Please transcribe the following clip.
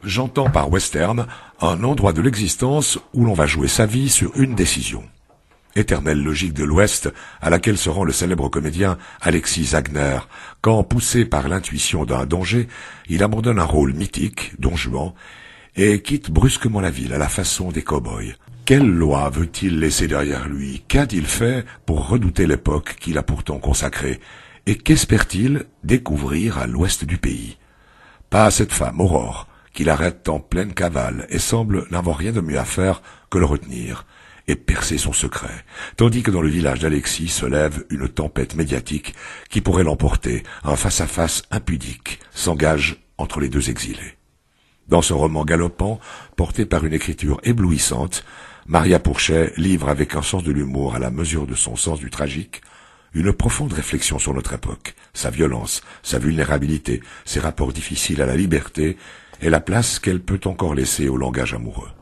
J'entends par western un endroit de l'existence où l'on va jouer sa vie sur une décision. Éternelle logique de l'Ouest à laquelle se rend le célèbre comédien Alexis Zagner, quand, poussé par l'intuition d'un danger, il abandonne un rôle mythique, Don Juan, et quitte brusquement la ville à la façon des cow-boys. Quelle loi veut-il laisser derrière lui? Qu'a-t-il fait pour redouter l'époque qu'il a pourtant consacrée? Et qu'espère-t-il découvrir à l'ouest du pays? Pas cette femme, Aurore, qui l'arrête en pleine cavale et semble n'avoir rien de mieux à faire que le retenir et percer son secret, tandis que dans le village d'Alexis se lève une tempête médiatique qui pourrait l'emporter. Un face-à-face impudique s'engage entre les deux exilés. Dans ce roman galopant, porté par une écriture éblouissante, Maria Pourchet livre avec un sens de l'humour à la mesure de son sens du tragique, une profonde réflexion sur notre époque, sa violence, sa vulnérabilité, ses rapports difficiles à la liberté et la place qu'elle peut encore laisser au langage amoureux.